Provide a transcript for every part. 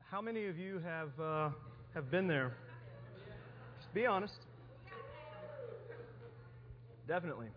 How many of you have been there? Just be honest. Definitely.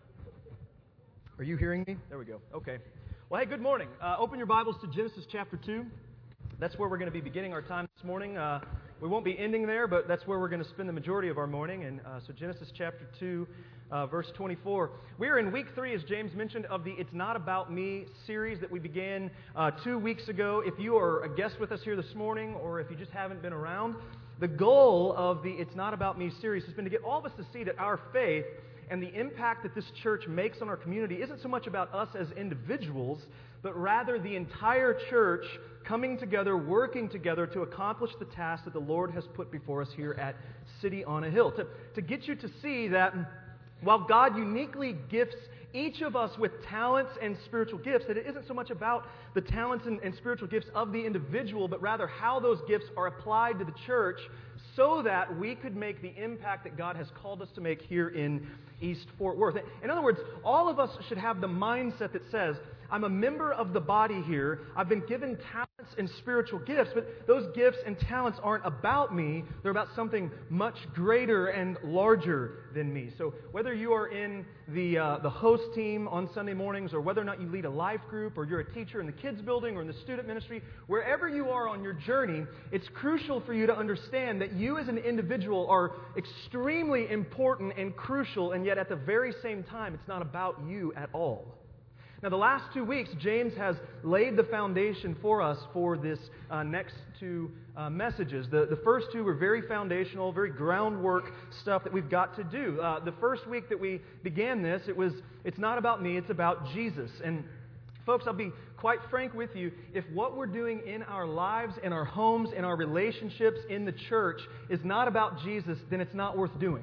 Are you hearing me? There we go. Okay. Well, hey, good morning. Open your Bibles to Genesis chapter 2. That's where we're going to be beginning our time this morning. We won't be ending there, but that's where we're going to spend the majority of our morning. And so Genesis chapter 2, verse 24. We are in week 3, as James mentioned, of the It's Not About Me series that we began 2 weeks ago. If you are a guest with us here this morning, or if you just haven't been around, the goal of the It's Not About Me series has been to get all of us to see that our faith and the impact that this church makes on our community isn't so much about us as individuals, but rather the entire church coming together, working together to accomplish the task that the Lord has put before us here at City on a Hill. To get you to see that while God uniquely gifts each of us with talents and spiritual gifts, that it isn't so much about the talents and spiritual gifts of the individual, but rather how those gifts are applied to the church so that we could make the impact that God has called us to make here in East Fort Worth. In other words, all of us should have the mindset that says, I'm a member of the body here. I've been given talents and spiritual gifts, but those gifts and talents aren't about me. They're about something much greater and larger than me. So whether you are in the host team on Sunday mornings, or whether or not you lead a life group, or you're a teacher in the kids building or in the student ministry, wherever you are on your journey, it's crucial for you to understand that you as an individual are extremely important and crucial, and yet at the very same time, it's not about you at all. Now, the last 2 weeks, James has laid the foundation for us for this next two messages. The first two were very foundational, very groundwork stuff that we've got to do. The first week that we began this, it's not about me, it's about Jesus. And folks, I'll be quite frank with you, if what we're doing in our lives, in our homes, in our relationships, in the church is not about Jesus, then it's not worth doing.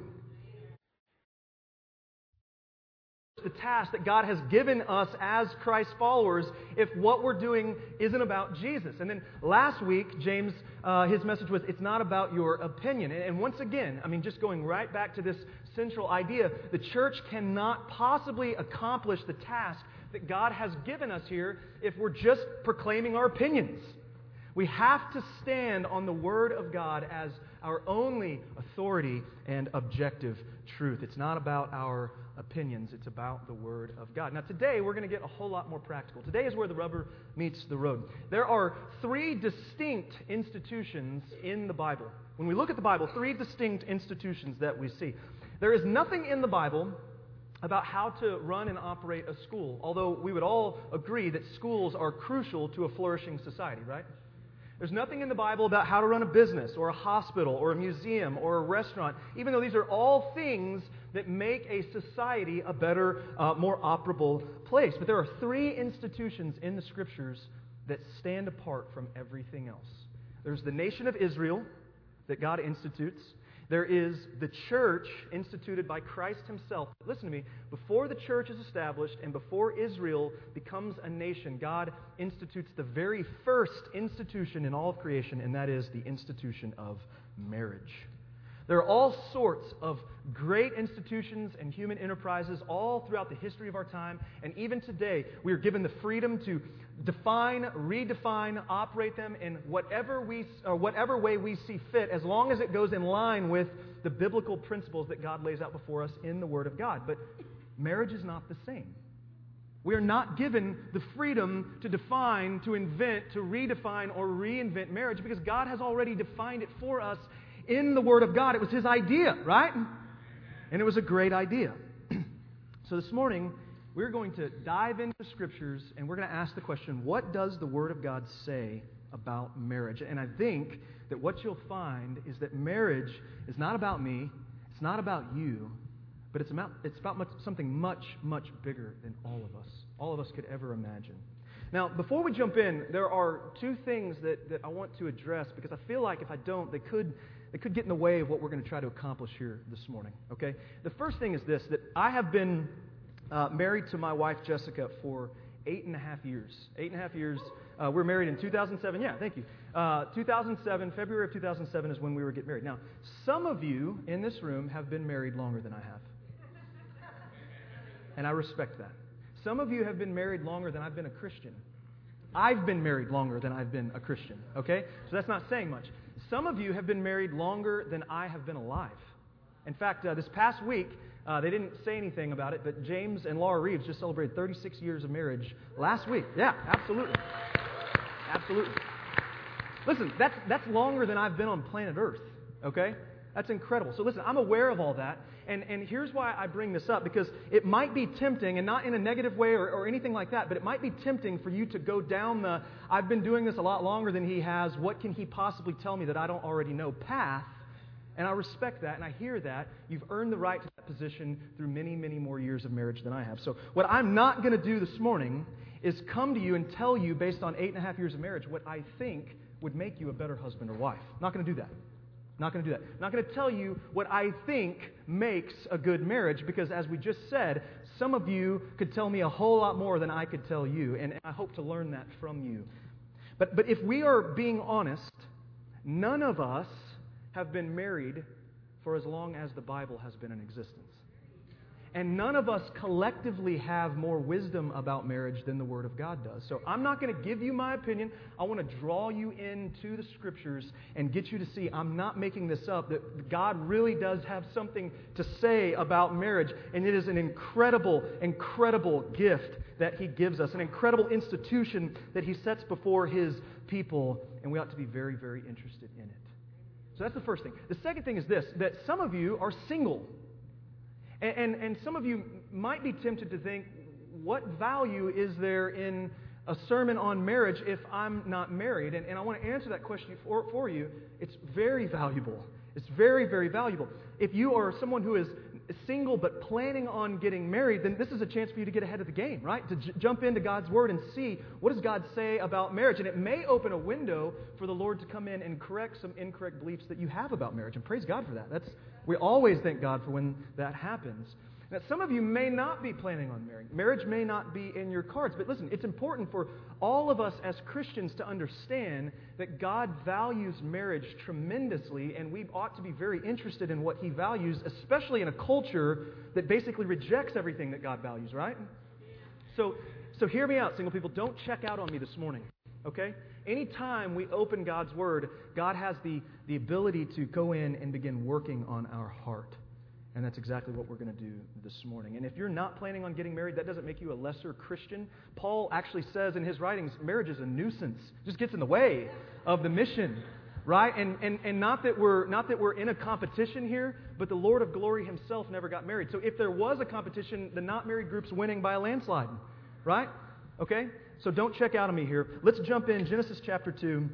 The task that God has given us as Christ followers if what we're doing isn't about Jesus. And then last week, James, his message was, it's not about your opinion. And once again, just going right back to this central idea, the church cannot possibly accomplish the task that God has given us here if we're just proclaiming our opinions. We have to stand on the Word of God as our only authority and objective truth. It's not about our opinions, it's about the Word of God. Now today we're going to get a whole lot more practical. Today is where the rubber meets the road. There are 3 distinct institutions in the Bible. When we look at the Bible, 3 distinct institutions that we see. There is nothing in the Bible about how to run and operate a school, although we would all agree that schools are crucial to a flourishing society, right? There's nothing in the Bible about how to run a business or a hospital or a museum or a restaurant, even though these are all things that make a society a better, more operable place. But there are 3 institutions in the Scriptures that stand apart from everything else. There's the nation of Israel that God institutes. There is the church instituted by Christ Himself. Listen to me. Before the church is established and before Israel becomes a nation, God institutes the very first institution in all of creation, and that is the institution of marriage. There are all sorts of great institutions and human enterprises all throughout the history of our time, and even today we are given the freedom to define, redefine, operate them in whatever way we see fit, as long as it goes in line with the biblical principles that God lays out before us in the Word of God. But marriage is not the same. We are not given the freedom to define, to invent, to redefine, or reinvent marriage because God has already defined it for us in the Word of God. It was His idea, right? And it was a great idea. So this morning, we're going to dive into the Scriptures and we're going to ask the question, what does the Word of God say about marriage? And I think that what you'll find is that marriage is not about me, it's not about you, but it's about something much, much bigger than all of us could ever imagine. Now, before we jump in, there are 2 things that I want to address because I feel like if I don't, they could get in the way of what we're going to try to accomplish here this morning, okay? The first thing is this, that I have been married to my wife, Jessica, for 8.5 years. 8.5 years. We're married in 2007. Yeah, thank you. 2007, February of 2007 is when we were getting married. Now, some of you in this room have been married longer than I have. And I respect that. Some of you have been married longer than I've been a Christian. I've been married longer than I've been a Christian, okay? So that's not saying much. Some of you have been married longer than I have been alive. In fact, this past week, they didn't say anything about it, but James and Laura Reeves just celebrated 36 years of marriage last week. Yeah, absolutely. Absolutely. Listen, that's longer than I've been on planet Earth, okay? That's incredible. So listen, I'm aware of all that, and here's why I bring this up, because it might be tempting, and not in a negative way or anything like that, but it might be tempting for you to go down the, I've been doing this a lot longer than he has, what can he possibly tell me that I don't already know path. And I respect that, and I hear that. You've earned the right to that position through many, many more years of marriage than I have. So what I'm not going to do this morning is come to you and tell you, based on 8.5 years of marriage, what I think would make you a better husband or wife. I'm not going to do that. Not going to do that. I'm not going to tell you what I think makes a good marriage, because as we just said, some of you could tell me a whole lot more than I could tell you, and I hope to learn that from you. But if we are being honest, none of us have been married for as long as the Bible has been in existence. And none of us collectively have more wisdom about marriage than the Word of God does. So I'm not going to give you my opinion. I want to draw you into the Scriptures and get you to see I'm not making this up, that God really does have something to say about marriage. And it is an incredible, incredible gift that He gives us, an incredible institution that He sets before His people, and we ought to be very, very interested in it. So that's the first thing. The second thing is this, that some of you are single. And some of you might be tempted to think, what value is there in a sermon on marriage if I'm not married? And I want to answer that question for you. It's very valuable. It's very, very valuable. If you are someone who is single but planning on getting married, then this is a chance for you to get ahead of the game, right? To jump into God's Word and see what does God say about marriage. And it may open a window for the Lord to come in and correct some incorrect beliefs that you have about marriage. And praise God for that. We always thank God for when that happens. Now, some of you may not be planning on marrying. Marriage may not be in your cards. But listen, it's important for all of us as Christians to understand that God values marriage tremendously, and we ought to be very interested in what He values, especially in a culture that basically rejects everything that God values, right? So hear me out, single people. Don't check out on me this morning, okay? Anytime we open God's Word, God has the ability to go in and begin working on our heart. And that's exactly what we're going to do this morning. And if you're not planning on getting married, that doesn't make you a lesser Christian. Paul actually says in his writings, marriage is a nuisance. It just gets in the way of the mission, right? And not that we're in a competition here, but the Lord of glory Himself never got married. So if there was a competition, the not married group's winning by a landslide, right? Okay? So don't check out on me here. Let's jump in. Genesis chapter 2.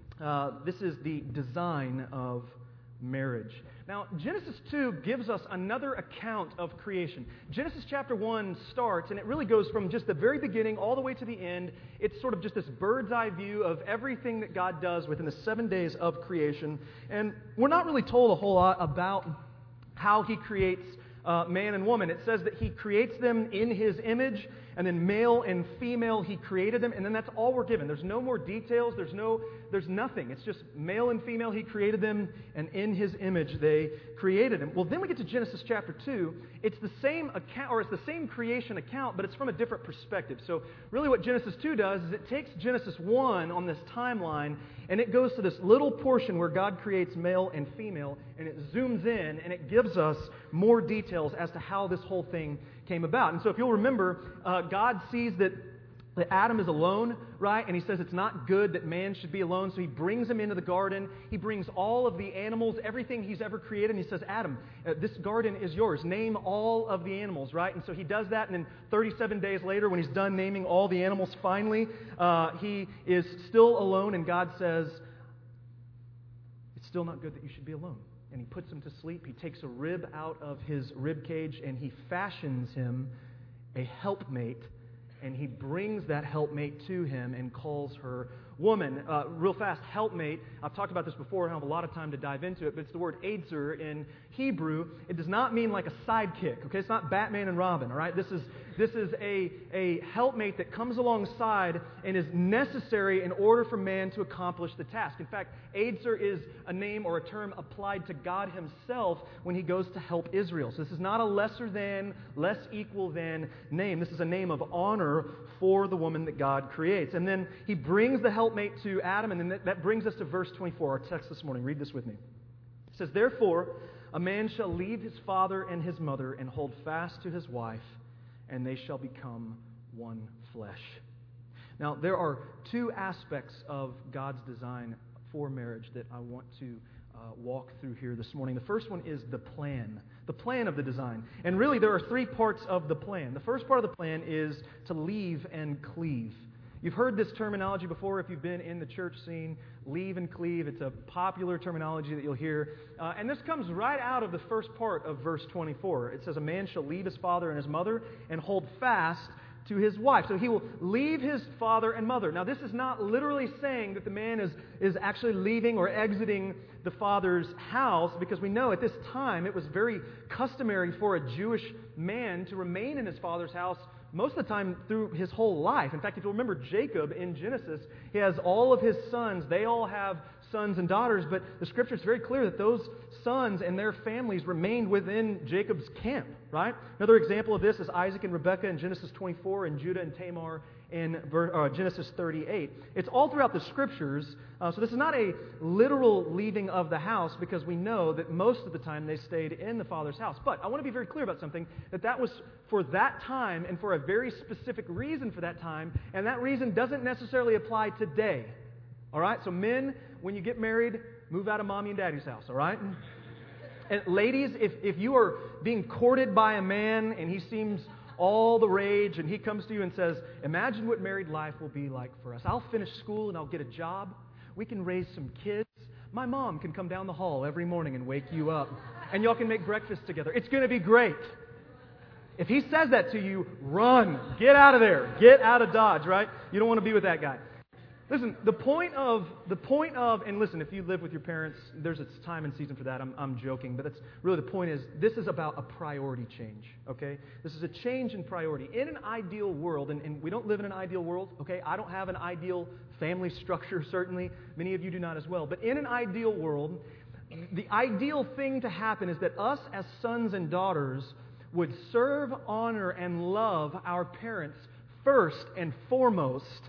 This is the design of marriage. Now, Genesis 2 gives us another account of creation. Genesis chapter 1 starts, and it really goes from just the very beginning all the way to the end. It's sort of just this bird's eye view of everything that God does within the 7 days of creation. And we're not really told a whole lot about how He creates man and woman. It says that He creates them in His image, and then male and female He created them, and then that's all we're given. There's no more details. There's nothing. It's just male and female He created them, and in His image they created Him. Well, then we get to Genesis chapter 2. It's the same account, or it's the same creation account, but it's from a different perspective. So really what Genesis 2 does is it takes Genesis 1 on this timeline, and it goes to this little portion where God creates male and female, and it zooms in, and it gives us more details as to how this whole thing came about. And so if you'll remember, God sees that Adam is alone, right? And He says it's not good that man should be alone, so He brings him into the garden. He brings all of the animals, everything He's ever created, and He says, Adam, this garden is yours. Name all of the animals, right? And so He does that, and then 37 days later, when He's done naming all the animals, finally, He is still alone, and God says, it's still not good that you should be alone. And He puts him to sleep. He takes a rib out of his rib cage, and He fashions him a helpmate, and He brings that helpmate to him and calls her woman. Real fast, helpmate. I've talked about this before. I don't have a lot of time to dive into it, but it's the word Eitzer in Hebrew. It does not mean like a sidekick. Okay, it's not Batman and Robin. All right, this is a helpmate that comes alongside and is necessary in order for man to accomplish the task. In fact, Eitzer is a name or a term applied to God Himself when He goes to help Israel. So this is not a lesser than, less equal than name. This is a name of honor for the woman that God creates. And then He brings the helpmate to Adam, and then that brings us to verse 24, our text this morning. Read this with me. It says, "Therefore, a man shall leave his father and his mother and hold fast to his wife, and they shall become one flesh." Now, there are two aspects of God's design for marriage that I want to walk through here this morning. The first one is the plan of the design. And really, there are three parts of the plan. The first part of the plan is to leave and cleave. You've heard this terminology before if you've been in the church scene, leave and cleave. It's a popular terminology that you'll hear. And this comes right out of the first part of verse 24. It says, "A man shall leave his father and his mother and hold fast to his wife." So he will leave his father and mother. Now, this is not literally saying that the man is actually leaving or exiting the father's house, because we know at this time it was very customary for a Jewish man to remain in his father's house most of the time through his whole life. In fact, if you remember Jacob in Genesis, he has all of his sons. They all have sons and daughters, but the Scripture is very clear that those sons and their families remained within Jacob's camp, right? Another example of this is Isaac and Rebekah in Genesis 24 and Judah and Tamar in Genesis 38. It's all throughout the Scriptures, so this is not a literal leaving of the house, because we know that most of the time they stayed in the father's house. But I want to be very clear about something, that was for that time and for a very specific reason for that time, and that reason doesn't necessarily apply today. All right? So men, when you get married, move out of mommy and daddy's house, all right? And ladies, if you are being courted by a man and he seems all the rage and he comes to you and says, "Imagine what married life will be like for us. I'll finish school and I'll get a job. We can raise some kids. My mom can come down the hall every morning and wake you up. And y'all can make breakfast together. It's going to be great." If he says that to you, run. Get out of there. Get out of Dodge, right? You don't want to be with that guy. Listen, the point of, and listen, if you live with your parents, there's a time and season for that. I'm joking, but that's really the point is, this is about a priority change, okay? This is a change in priority. In an ideal world, and we don't live in an ideal world, okay? I don't have an ideal family structure, certainly. Many of you do not as well. But in an ideal world, the ideal thing to happen is that us as sons and daughters would serve, honor, and love our parents first and foremost.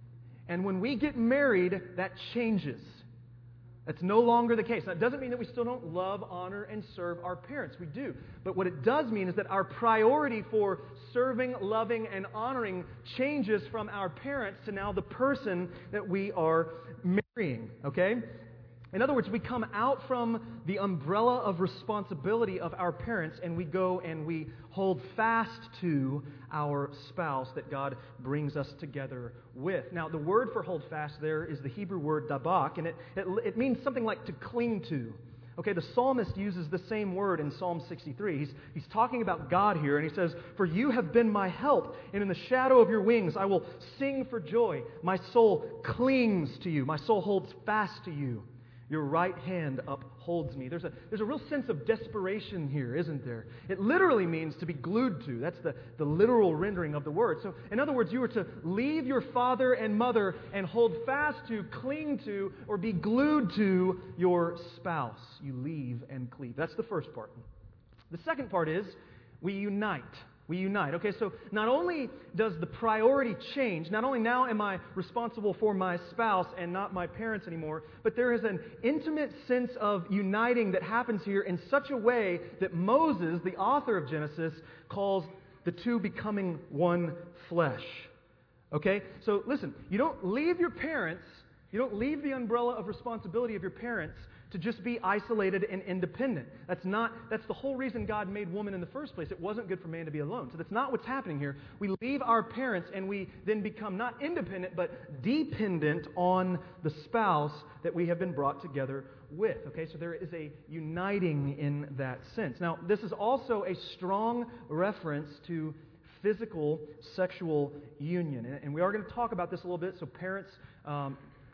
And when we get married, that changes. That's no longer the case. Now, it doesn't mean that we still don't love, honor, and serve our parents. We do. But what it does mean is that our priority for serving, loving, and honoring changes from our parents to now the person that we are marrying. Okay? In other words, we come out from the umbrella of responsibility of our parents, and we go and we hold fast to our spouse that God brings us together with. Now, the word for hold fast there is the Hebrew word dabak, and it means something like to cling to. Okay, the psalmist uses the same word in Psalm 63. He's talking about God here, and he says, "For you have been my help, and in the shadow of your wings I will sing for joy. My soul clings to you. My soul holds fast to you. Your right hand upholds me." There's a real sense of desperation here, isn't there? It literally means to be glued to. That's the literal rendering of the word. So, in other words, you are to leave your father and mother and hold fast to, cling to, or be glued to your spouse. You leave and cleave. That's the first part. The second part is we unite. We unite. Okay, so not only does the priority change, not only now am I responsible for my spouse and not my parents anymore, but there is an intimate sense of uniting that happens here in such a way that Moses, the author of Genesis, calls the two becoming one flesh. Okay, so listen, you don't leave your parents, you don't leave the umbrella of responsibility of your parents to just be isolated and independent. That's the whole reason God made woman in the first place. It wasn't good for man to be alone. So that's not what's happening here. We leave our parents and we then become not independent, but dependent on the spouse that we have been brought together with. Okay, so there is a uniting in that sense. Now, this is also a strong reference to physical sexual union. And we are going to talk about this a little bit, so parents,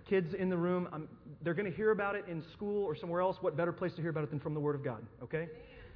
kids in the room, they're going to hear about it in school or somewhere else. What better place to hear about it than from the Word of God, okay?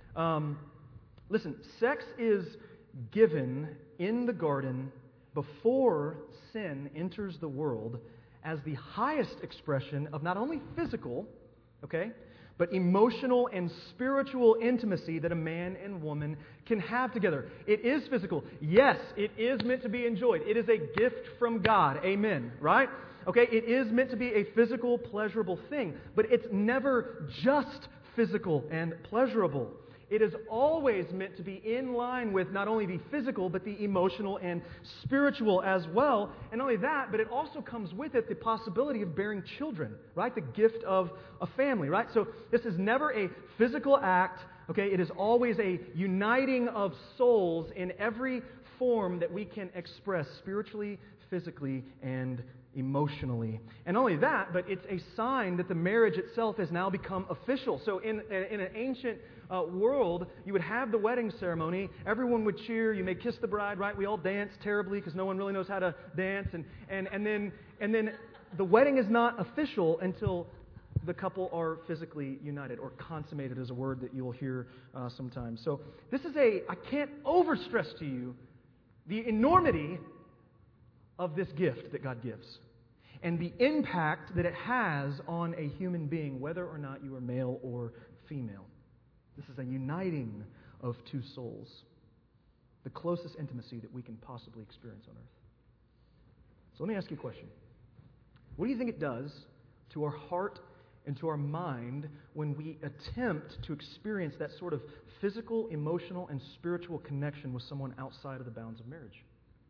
Listen, sex is given in the garden before sin enters the world as the highest expression of not only physical, okay, but emotional and spiritual intimacy that a man and woman can have together. It is physical. Yes, it is meant to be enjoyed. It is a gift from God. Amen. Right? Okay, it is meant to be a physical, pleasurable thing, but it's never just physical and pleasurable. It is always meant to be in line with not only the physical, but the emotional and spiritual as well. And not only that, but it also comes with it the possibility of bearing children, right? The gift of a family, right? So this is never a physical act, okay? It is always a uniting of souls in every form that we can express spiritually, physically, and emotionally. And not only that, but it's a sign that the marriage itself has now become official. So in an ancient world, you would have the wedding ceremony. Everyone would cheer. You may kiss the bride, right? We all dance terribly because no one really knows how to dance. And then the wedding is not official until the couple are physically united, or consummated is a word that you'll hear sometimes. So this is I can't overstress to you the enormity of this gift that God gives and the impact that it has on a human being, whether or not you are male or female. This is a uniting of two souls, the closest intimacy that we can possibly experience on earth. So let me ask you a question. What do you think it does to our heart and to our mind when we attempt to experience that sort of physical, emotional, and spiritual connection with someone outside of the bounds of marriage?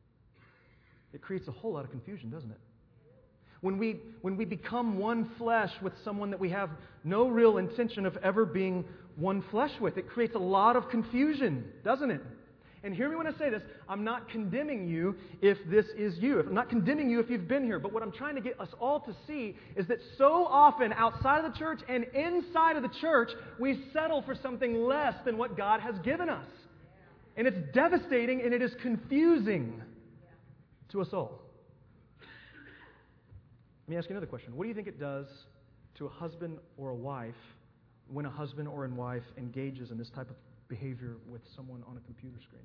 It creates a whole lot of confusion, doesn't it? When we become one flesh with someone that we have no real intention of ever being one flesh with, it creates a lot of confusion, doesn't it? And hear me when I say this, I'm not condemning you if this is you. I'm not condemning you if you've been here. But what I'm trying to get us all to see is that so often outside of the church and inside of the church, we settle for something less than what God has given us. And it's devastating and it is confusing to us all. Let me ask you another question. What do you think it does to a husband or a wife when a husband or a wife engages in this type of behavior with someone on a computer screen?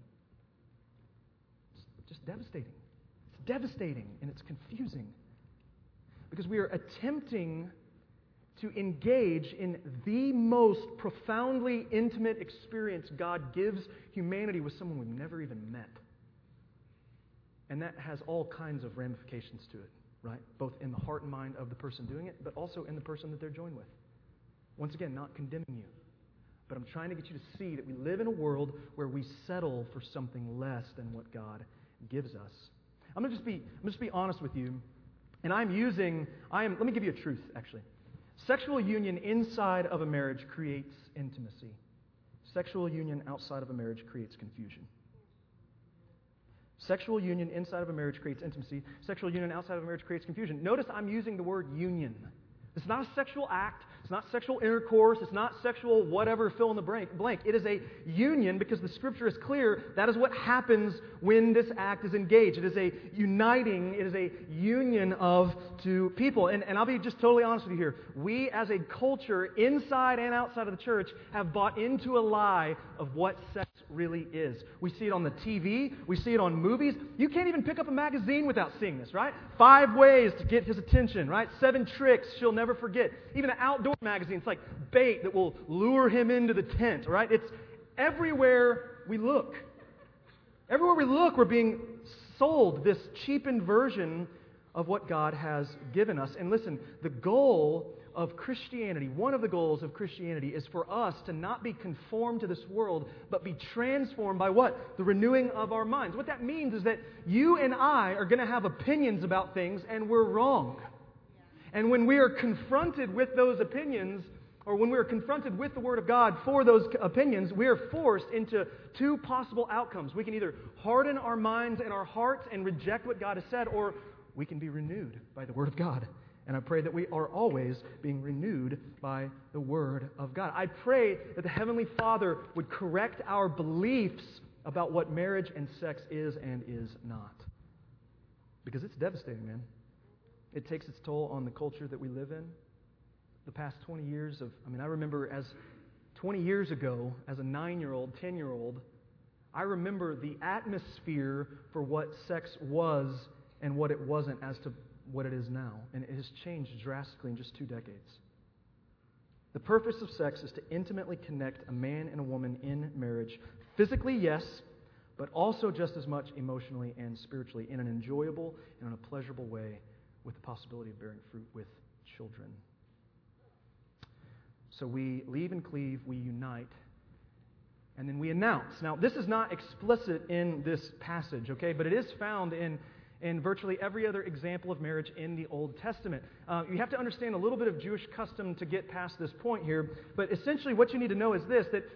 It's just devastating. It's devastating and it's confusing because we are attempting to engage in the most profoundly intimate experience God gives humanity with someone we've never even met. And that has all kinds of ramifications to it, right? Both in the heart and mind of the person doing it, but also in the person that they're joined with. Once again, not condemning you, but I'm trying to get you to see that we live in a world where we settle for something less than what God gives us. I'm going to just be honest with you, and let me give you a truth, actually. Sexual union inside of a marriage creates intimacy. Sexual union outside of a marriage creates confusion. Sexual union inside of a marriage creates intimacy. Sexual union outside of a marriage creates confusion. Notice I'm using the word union. It's not a sexual act. It's not sexual intercourse. It's not sexual whatever, fill in the blank. It is a union because the Scripture is clear. That is what happens when this act is engaged. It is a uniting, it is a union of two people. And I'll be just totally honest with you here. We as a culture, inside and outside of the church, have bought into a lie of what sex really is. We see it on the TV. We see it on movies. You can't even pick up a magazine without seeing this, right? 5 ways to get his attention, right? 7 tricks she'll never forget. Even an outdoor magazine, it's like bait that will lure him into the tent, right? It's everywhere we look. Everywhere we look, we're being sold this cheapened version of what God has given us. And listen, the goal of Christianity, one of the goals of Christianity is for us to not be conformed to this world, but be transformed by what? The renewing of our minds. What that means is that you and I are going to have opinions about things, and we're wrong. And when we are confronted with those opinions, or when we are confronted with the Word of God for those opinions, we are forced into 2 possible outcomes. We can either harden our minds and our hearts and reject what God has said, or we can be renewed by the Word of God. And I pray that we are always being renewed by the Word of God. I pray that the Heavenly Father would correct our beliefs about what marriage and sex is and is not. Because it's devastating, man. It takes its toll on the culture that we live in. The past 20 years I remember 20 years ago, as a 9-year-old, 10-year-old, I remember the atmosphere for what sex was and what it wasn't as to what it is now. And it has changed drastically in just 2 decades. The purpose of sex is to intimately connect a man and a woman in marriage. Physically, yes, but also just as much emotionally and spiritually in an enjoyable and in a pleasurable way with the possibility of bearing fruit with children. So we leave and cleave, we unite, and then we announce. Now, this is not explicit in this passage, okay, but it is found in virtually every other example of marriage in the Old Testament. You have to understand a little bit of Jewish custom to get past this point here, but essentially what you need to know is this, that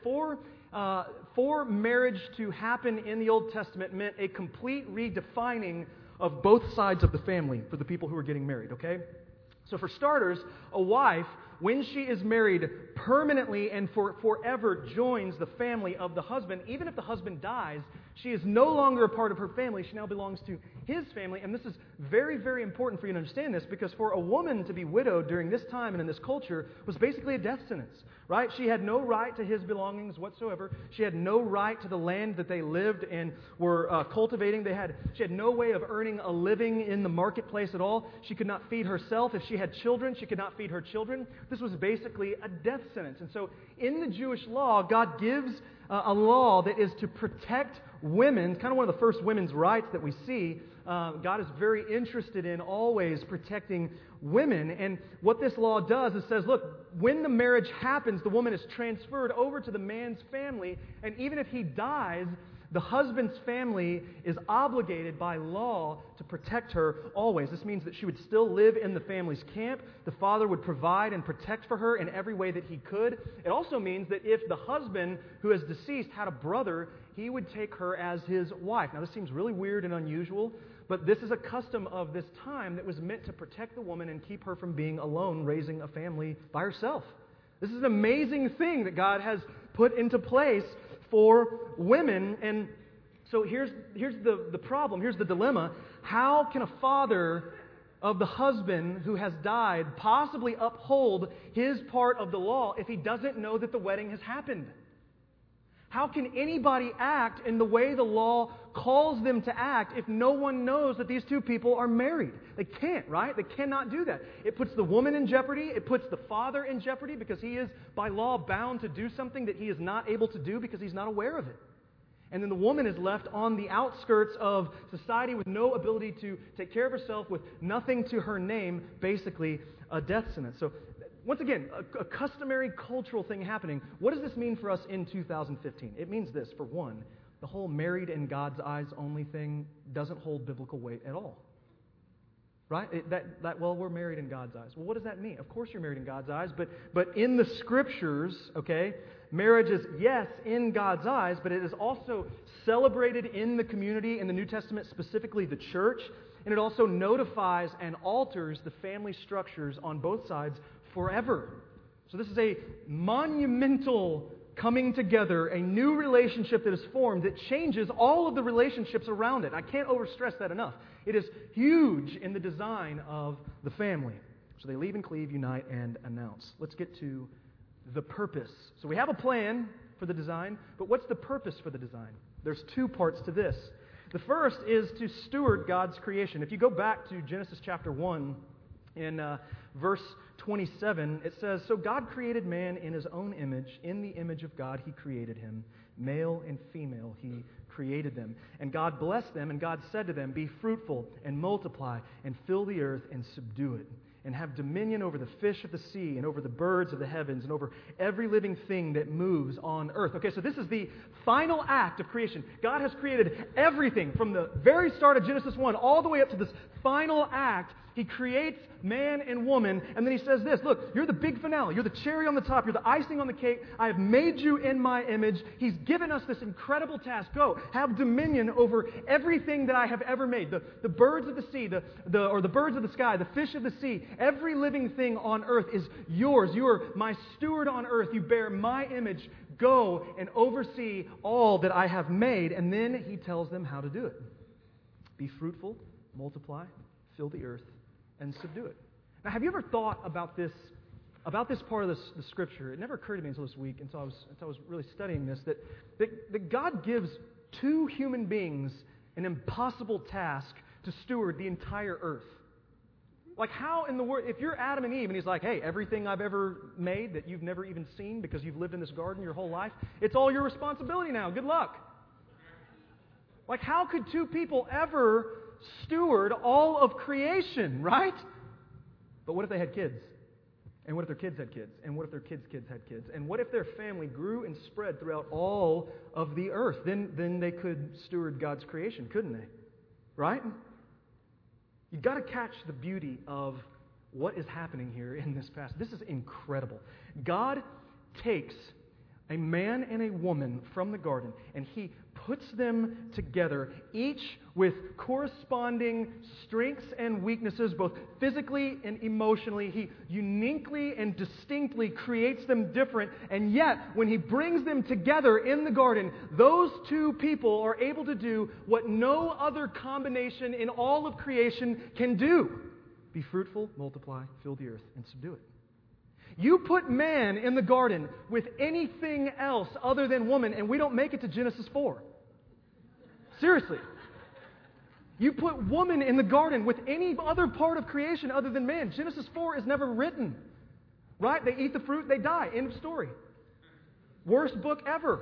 for marriage to happen in the Old Testament meant a complete redefining of both sides of the family for the people who were getting married, okay? So for starters, a wife, when she is married permanently and forever, joins the family of the husband. Even if the husband dies, she is no longer a part of her family. She now belongs to his family. And this is very, very important for you to understand this, because for a woman to be widowed during this time and in this culture was basically a death sentence, right? She had no right to his belongings whatsoever. She had no right to the land that they lived and were cultivating. She had no way of earning a living in the marketplace at all. She could not feed herself. If she had children, she could not feed her children. This was basically a death sentence. And so in the Jewish law, God gives a law that is to protect women, kind of one of the first women's rights that we see. God is very interested in always protecting women. And what this law does is says, look, when the marriage happens, the woman is transferred over to the man's family, and even if he dies, the husband's family is obligated by law to protect her always. This means that she would still live in the family's camp. The father would provide and protect for her in every way that he could. It also means that if the husband who is deceased had a brother, he would take her as his wife. Now, this seems really weird and unusual, but this is a custom of this time that was meant to protect the woman and keep her from being alone, raising a family by herself. This is an amazing thing that God has put into place for women. And so here's the problem, here's the dilemma. How can a father of the husband who has died possibly uphold his part of the law if he doesn't know that the wedding has happened? How can anybody act in the way the law calls them to act if no one knows that these two people are married? They can't, right? They cannot do that. It puts the woman in jeopardy. It puts the father in jeopardy because he is, by law, bound to do something that he is not able to do because he's not aware of it. And then the woman is left on the outskirts of society with no ability to take care of herself, with nothing to her name, basically a death sentence. So once again, a customary cultural thing happening. What does this mean for us in 2015? It means this. For one, the whole married in God's eyes only thing doesn't hold biblical weight at all. Right? Well, we're married in God's eyes. Well, what does that mean? Of course you're married in God's eyes, but in the Scriptures, okay, marriage is, yes, in God's eyes, but it is also celebrated in the community, in the New Testament, specifically the church, and it also notifies and alters the family structures on both sides forever. So this is a monumental coming together, a new relationship that is formed that changes all of the relationships around it. I can't overstress that enough. It is huge in the design of the family. So they leave and cleave, unite, and announce. Let's get to the purpose. So we have a plan for the design, but what's the purpose for the design? There's 2 parts to this. The first is to steward God's creation. If you go back to Genesis chapter 1, in verse 27, it says, "So God created man in His own image. In the image of God He created him. Male and female He created them. And God blessed them, and God said to them, 'Be fruitful and multiply and fill the earth and subdue it, and have dominion over the fish of the sea and over the birds of the heavens and over every living thing that moves on earth.'" Okay, so this is the final act of creation. God has created everything from the very start of Genesis 1 all the way up to this final act. He creates man and woman, and then He says this, look, you're the big finale. You're the cherry on the top. You're the icing on the cake. I have made you in my image. He's given us this incredible task. Go, have dominion over everything that I have ever made. The birds of the sea, the birds of the sky, the fish of the sea, every living thing on earth is yours. You are my steward on earth. You bear my image. Go and oversee all that I have made. And then He tells them how to do it. Be fruitful, multiply, fill the earth, and subdue it. Now, have you ever thought about this part of the Scripture? It never occurred to me until this week, until I was really studying this, that God gives two human beings an impossible task to steward the entire earth. Like, how in the world, if you're Adam and Eve, and he's like, hey, everything I've ever made that you've never even seen because you've lived in this garden your whole life, it's all your responsibility now. Good luck. Like, how could two people ever steward all of creation, right? But what if they had kids? And what if their kids had kids? And what if their kids' kids had kids? And what if their family grew and spread throughout all of the earth? Then they could steward God's creation, couldn't they? Right? You've got to catch the beauty of what is happening here in this passage. This is incredible. God takes a man and a woman from the garden, and He puts them together, each with corresponding strengths and weaknesses, both physically and emotionally. He uniquely and distinctly creates them different, and yet, when He brings them together in the garden, those two people are able to do what no other combination in all of creation can do. Be fruitful, multiply, fill the earth, and subdue it. You put man in the garden with anything else other than woman, and we don't make it to Genesis 4. Seriously. You put woman in the garden with any other part of creation other than man. Genesis 4 is never written. Right? They eat the fruit, they die. End of story. Worst book ever.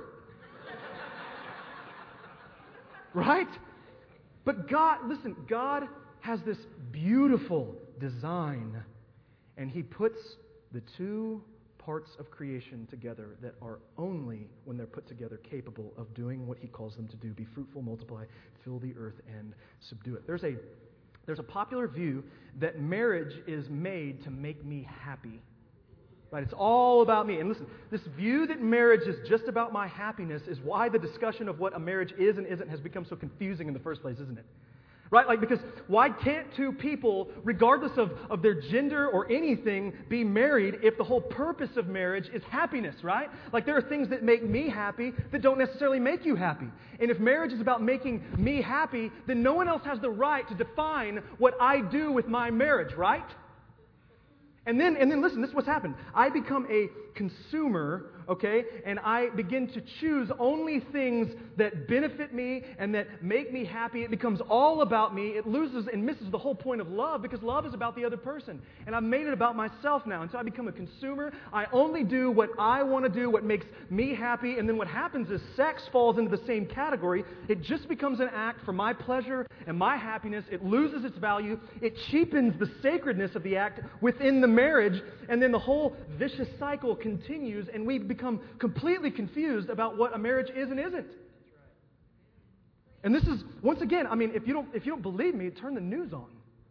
Right? But God has this beautiful design, and He puts the two parts of creation together that are only, when they're put together, capable of doing what He calls them to do. Be fruitful, multiply, fill the earth, and subdue it. There's a popular view that marriage is made to make me happy. Right? It's all about me. And listen, this view that marriage is just about my happiness is why the discussion of what a marriage is and isn't has become so confusing in the first place, isn't it? Right? Like, because why can't two people, regardless of their gender or anything, be married if the whole purpose of marriage is happiness, right? Like, there are things that make me happy that don't necessarily make you happy. And if marriage is about making me happy, then no one else has the right to define what I do with my marriage, right? And then listen, this is what's happened. I become a consumer, okay, and I begin to choose only things that benefit me and that make me happy. It becomes all about me. It loses and misses the whole point of love, because love is about the other person. And I've made it about myself now. And so I become a consumer. I only do what I want to do, what makes me happy. And then what happens is sex falls into the same category. It just becomes an act for my pleasure and my happiness. It loses its value. It cheapens the sacredness of the act within the marriage. And then the whole vicious cycle continues, and we become completely confused about what a marriage is and isn't. And this is, once again, I mean, if you don't believe me, turn the news on.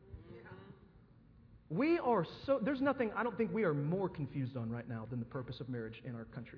There's nothing I don't think we are more confused on right now than the purpose of marriage in our country.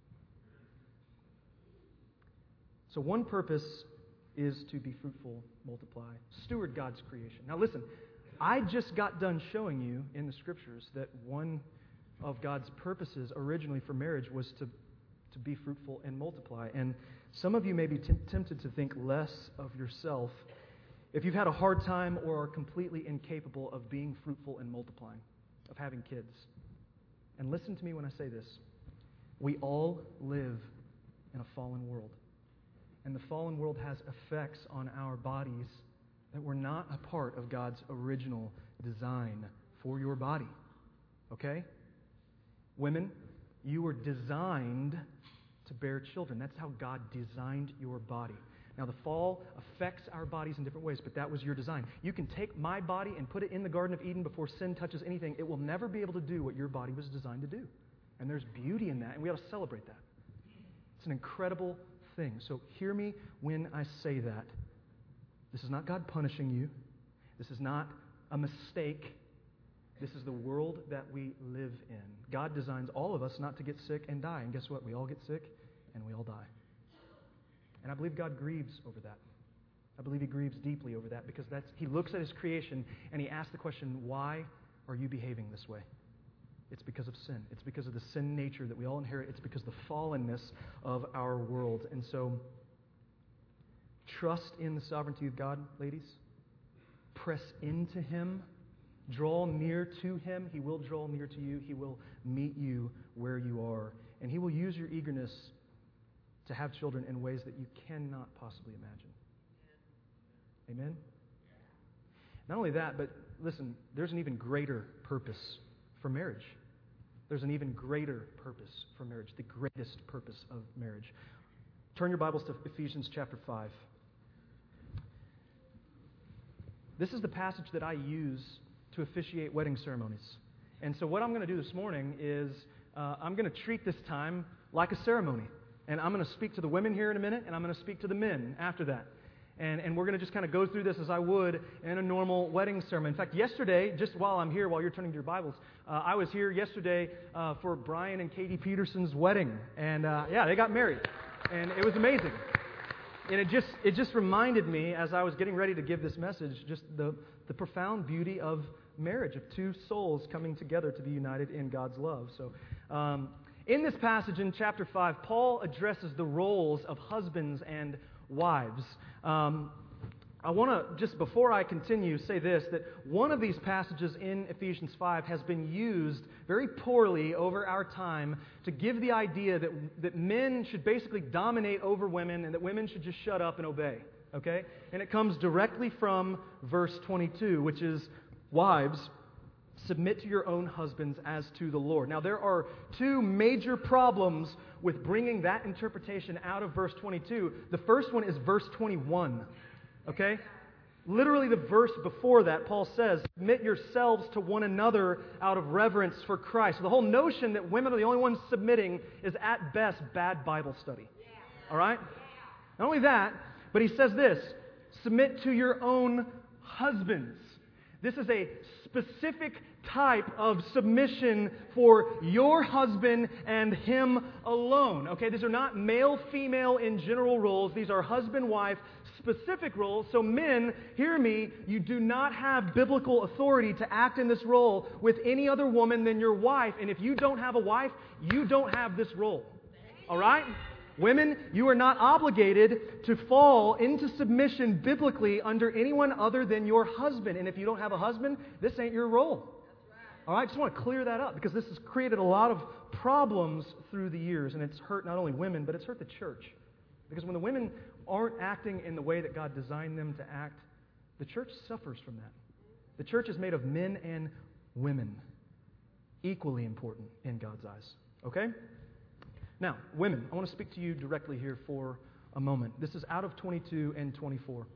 So one purpose is to be fruitful, multiply, steward God's creation. Now listen, I just got done showing you in the Scriptures that one of God's purposes originally for marriage was to be fruitful and multiply. And some of you may be tempted to think less of yourself if you've had a hard time or are completely incapable of being fruitful and multiplying, of having kids. And listen to me when I say this. We all live in a fallen world. And the fallen world has effects on our bodies that were not a part of God's original design for your body. Okay? Women, you were designed to bear children. That's how God designed your body. Now, the fall affects our bodies in different ways, but that was your design. You can take my body and put it in the Garden of Eden before sin touches anything. It will never be able to do what your body was designed to do. And there's beauty in that, and we ought to celebrate that. It's an incredible thing. So hear me when I say that. This is not God punishing you. This is not a mistake. This is the world that we live in. God designs all of us not to get sick and die. And guess what? We all get sick and we all die. And I believe God grieves over that. I believe He grieves deeply over that, because He looks at His creation and He asks the question, why are you behaving this way? It's because of sin. It's because of the sin nature that we all inherit. It's because of the fallenness of our world. And so, trust in the sovereignty of God, ladies. Press into Him Draw near to Him. He will draw near to you. He will meet you where you are. And He will use your eagerness to have children in ways that you cannot possibly imagine. Amen? Not only that, but listen, there's an even greater purpose for marriage. There's an even greater purpose for marriage, the greatest purpose of marriage. Turn your Bibles to Ephesians chapter 5. This is the passage that I use to officiate wedding ceremonies. And so what I'm going to do this morning is I'm going to treat this time like a ceremony. And I'm going to speak to the women here in a minute, and I'm going to speak to the men after that. And we're going to just kind of go through this as I would in a normal wedding ceremony. In fact, yesterday, just while I'm here, while you're turning to your Bibles, I was here yesterday for Brian and Katie Peterson's wedding. And they got married. And it was amazing. And it just reminded me, as I was getting ready to give this message, just the profound beauty of marriage, of two souls coming together to be united in God's love. So in this passage in chapter 5, Paul addresses the roles of husbands and wives. I want to, just before I continue, say this, that one of these passages in Ephesians 5 has been used very poorly over our time to give the idea that men should basically dominate over women and that women should just shut up and obey. Okay? And it comes directly from verse 22, which is, wives, submit to your own husbands as to the Lord. Now, there are two major problems with bringing that interpretation out of verse 22. The first one is verse 21. Okay? Literally the verse before that, Paul says, submit yourselves to one another out of reverence for Christ. So the whole notion that women are the only ones submitting is at best bad Bible study. All right? Not only that, but he says this, submit to your own husbands. This is a specific type of submission for your husband and him alone. Okay, these are not male-female in general roles. These are husband-wife specific roles. So men, hear me, you do not have biblical authority to act in this role with any other woman than your wife. And if you don't have a wife, you don't have this role. All right? Women, you are not obligated to fall into submission biblically under anyone other than your husband. And if you don't have a husband, this ain't your role. All right, I just want to clear that up because this has created a lot of problems through the years, and it's hurt not only women, but it's hurt the church. Because when the women aren't acting in the way that God designed them to act, the church suffers from that. The church is made of men and women, equally important in God's eyes. Okay? Now, women, I want to speak to you directly here for a moment. This is out of 22 and 24.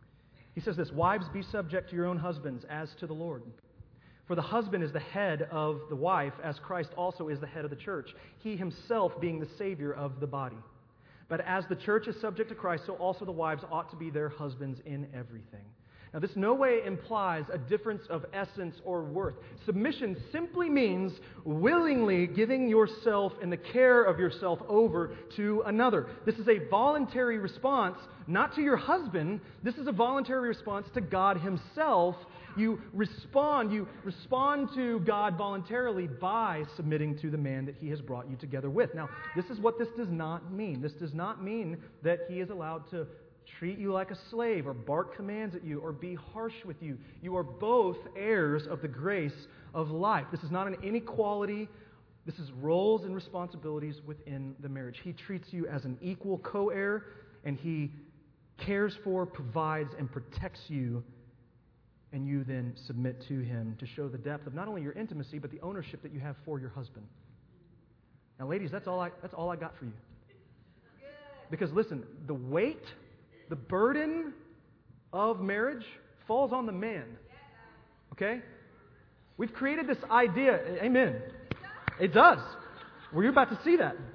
He says this, wives, be subject to your own husbands as to the Lord. For the husband is the head of the wife, as Christ also is the head of the church, he himself being the Savior of the body. But as the church is subject to Christ, so also the wives ought to be their husbands in everything. Now, this no way implies a difference of essence or worth. Submission simply means willingly giving yourself and the care of yourself over to another. This is a voluntary response, not to your husband. This is a voluntary response to God Himself. You respond to God voluntarily by submitting to the man that He has brought you together with. Now, this is what this does not mean. This does not mean that He is allowed to treat you like a slave or bark commands at you or be harsh with you. You are both heirs of the grace of life. This is not an inequality. This is roles and responsibilities within the marriage. He treats you as an equal co-heir, and He cares for, provides, and protects you, and you then submit to Him to show the depth of not only your intimacy, but the ownership that you have for your husband. Now, ladies, that's all I got for you. Because listen, the weight, the burden of marriage falls on the man. Okay? We've created this idea. Amen. It does. We're about to see that.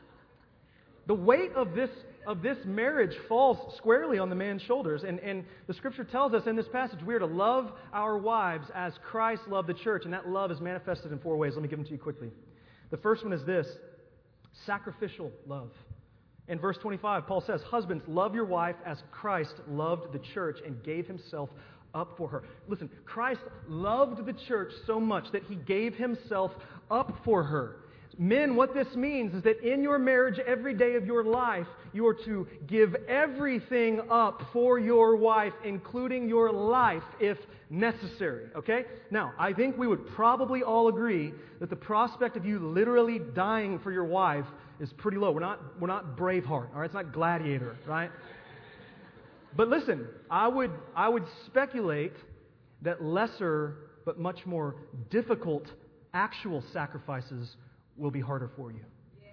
The weight of this marriage falls squarely on the man's shoulders. And the Scripture tells us in this passage we are to love our wives as Christ loved the church. And that love is manifested in 4 ways. Let me give them to you quickly. The first one is this: sacrificial love. In verse 25, Paul says, husbands, love your wife as Christ loved the church and gave Himself up for her. Listen, Christ loved the church so much that He gave Himself up for her. Men, what this means is that in your marriage, every day of your life, you are to give everything up for your wife, including your life, if necessary. Okay? Now, I think we would probably all agree that the prospect of you literally dying for your wife is pretty low. We're not Braveheart, all right? It's not Gladiator, right? But listen, I would speculate that lesser but much more difficult actual sacrifices will be harder for you.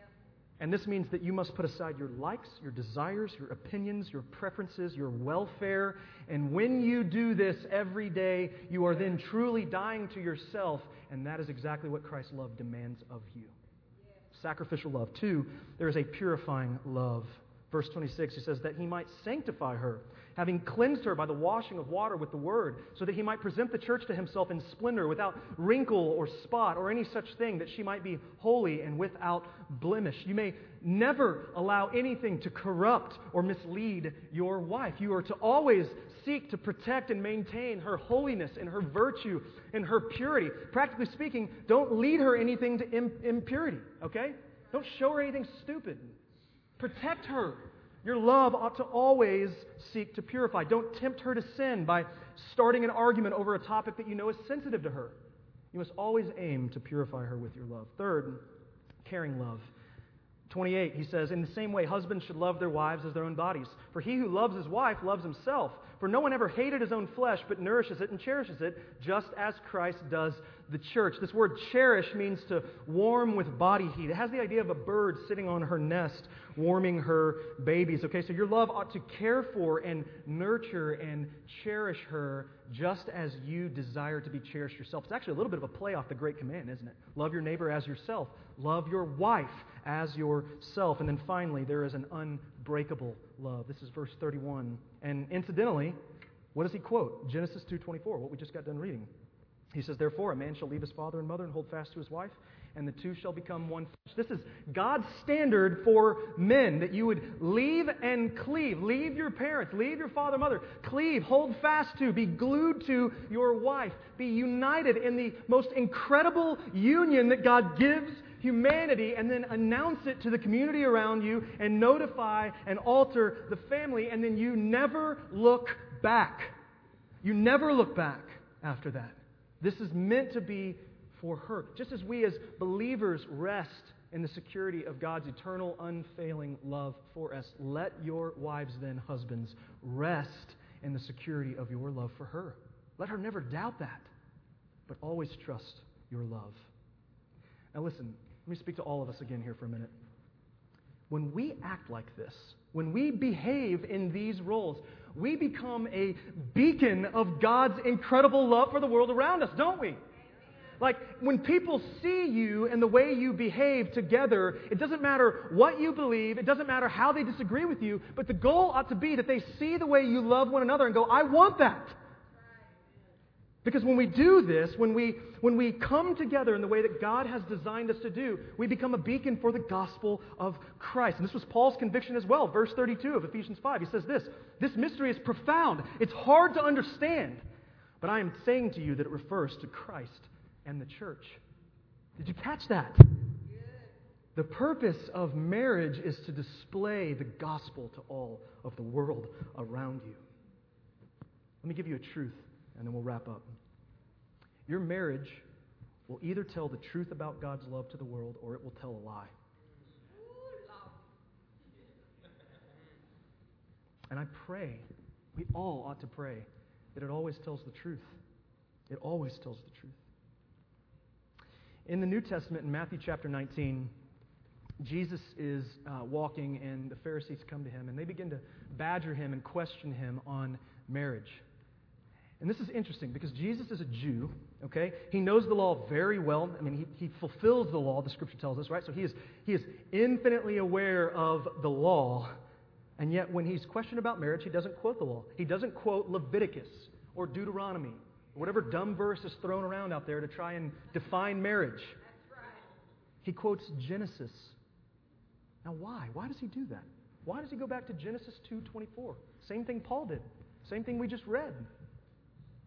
And this means that you must put aside your likes, your desires, your opinions, your preferences, your welfare. And when you do this every day, you are then truly dying to yourself. And that is exactly what Christ's love demands of you. Sacrificial love. 2, there is a purifying love. Verse 26, he says that he might sanctify her, having cleansed her by the washing of water with the word, so that he might present the church to himself in splendor, without wrinkle or spot or any such thing, that she might be holy and without blemish. You may never allow anything to corrupt or mislead your wife. You are to always seek to protect and maintain her holiness and her virtue and her purity. Practically speaking, don't lead her anything to impurity, okay? Don't show her anything stupid. Protect her. Your love ought to always seek to purify. Don't tempt her to sin by starting an argument over a topic that you know is sensitive to her. You must always aim to purify her with your love. 3rd, caring love. 28, he says, in the same way, husbands should love their wives as their own bodies. For he who loves his wife loves himself. For no one ever hated his own flesh, but nourishes it and cherishes it, just as Christ does the church. This word cherish means to warm with body heat. It has the idea of a bird sitting on her nest, warming her babies. Okay, so your love ought to care for and nurture and cherish her just as you desire to be cherished yourself. It's actually a little bit of a play off the Great Command, isn't it? Love your neighbor as yourself. Love your wife as yourself. And then finally, there is an unbreakable love. This is verse 31. And incidentally, what does he quote? Genesis 2:24, what we just got done reading. He says, therefore, a man shall leave his father and mother and hold fast to his wife, and the two shall become one flesh. This is God's standard for men, that you would leave and cleave. Leave your parents, leave your father and mother. Cleave, hold fast to, be glued to your wife. Be united in the most incredible union that God gives humanity, and then announce it to the community around you and notify and alter the family, and then you never look back. You never look back after that. This is meant to be for her. Just as we as believers rest in the security of God's eternal, unfailing love for us, let your wives then, husbands, rest in the security of your love for her. Let her never doubt that, but always trust your love. Now listen, let me speak to all of us again here for a minute. When we act like this, when we behave in these roles, we become a beacon of God's incredible love for the world around us, don't we? Like, when people see you and the way you behave together, it doesn't matter what you believe, it doesn't matter how they disagree with you, but the goal ought to be that they see the way you love one another and go, I want that. Because when we do this, when we come together in the way that God has designed us to do, we become a beacon for the gospel of Christ. And this was Paul's conviction as well. Verse 32 of Ephesians 5, he says this mystery is profound. It's hard to understand. But I am saying to you that it refers to Christ and the church. Did you catch that? The purpose of marriage is to display the gospel to all of the world around you. Let me give you a truth, and then we'll wrap up. Your marriage will either tell the truth about God's love to the world, or it will tell a lie. And I pray, we all ought to pray, that it always tells the truth. It always tells the truth. In the New Testament, in Matthew chapter 19, Jesus is walking, and the Pharisees come to him, and they begin to badger him and question him on marriage. And this is interesting because Jesus is a Jew, okay? He knows the law very well. I mean, he fulfills the law, the Scripture tells us, right? So he is infinitely aware of the law, and yet when he's questioned about marriage, he doesn't quote the law. He doesn't quote Leviticus or Deuteronomy, or whatever dumb verse is thrown around out there to try and define marriage. That's right. He quotes Genesis. Now why? Why does he do that? Why does he go back to Genesis 2:24? Same thing Paul did. Same thing we just read.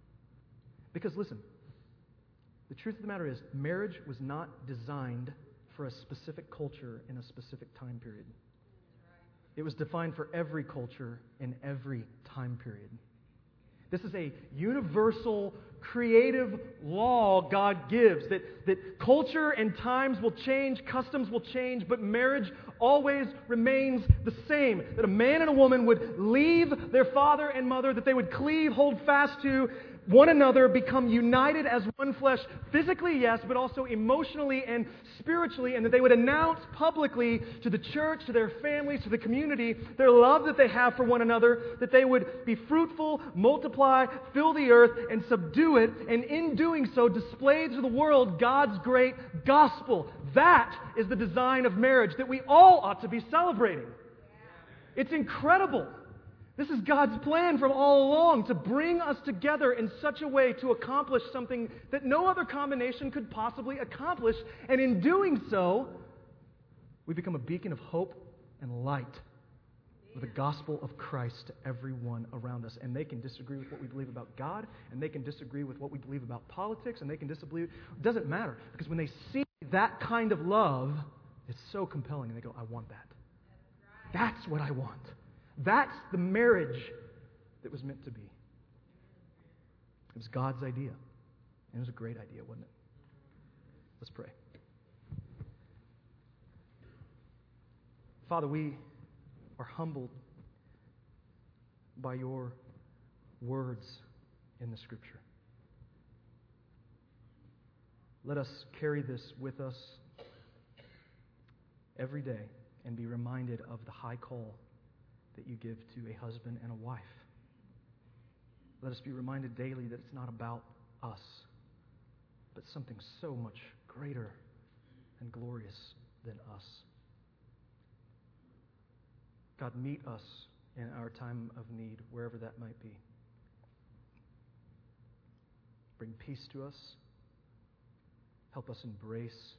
Because listen, the truth of the matter is, marriage was not designed for a specific culture in a specific time period. It was defined for every culture in every time period. This is a universal, creative law God gives, that culture and times will change, customs will change, but marriage always remains the same. That a man and a woman would leave their father and mother, that they would cleave, hold fast to one another, become united as one flesh, physically, yes, but also emotionally and spiritually, and that they would announce publicly to the church, to their families, to the community, their love that they have for one another, that they would be fruitful, multiply, fill the earth, and subdue it, and in doing so, display to the world God's great gospel. That is the design of marriage that we all ought to be celebrating. It's incredible. This is God's plan from all along, to bring us together in such a way to accomplish something that no other combination could possibly accomplish. And in doing so, we become a beacon of hope and light with the gospel of Christ to everyone around us. And they can disagree with what we believe about God, and they can disagree with what we believe about politics, and they can disagree. It doesn't matter, because when they see that kind of love, it's so compelling, and they go, I want that. That's what I want. That's the marriage that was meant to be. It was God's idea. And it was a great idea, wasn't it? Let's pray. Father, we are humbled by your words in the Scripture. Let us carry this with us every day and be reminded of the high call that you give to a husband and a wife. Let us be reminded daily that it's not about us, but something so much greater and glorious than us. God, meet us in our time of need, wherever that might be. Bring peace to us. Help us embrace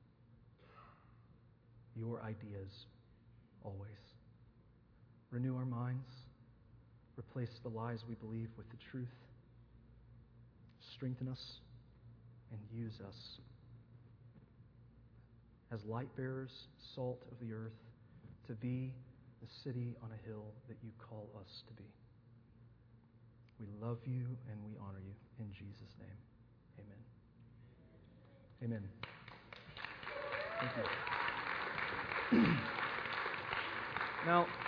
your ideas always. Renew our minds. Replace the lies we believe with the truth. Strengthen us and use us as light bearers, salt of the earth, to be the city on a hill that you call us to be. We love you and we honor you. In Jesus' name, amen. Amen. Thank you. Now,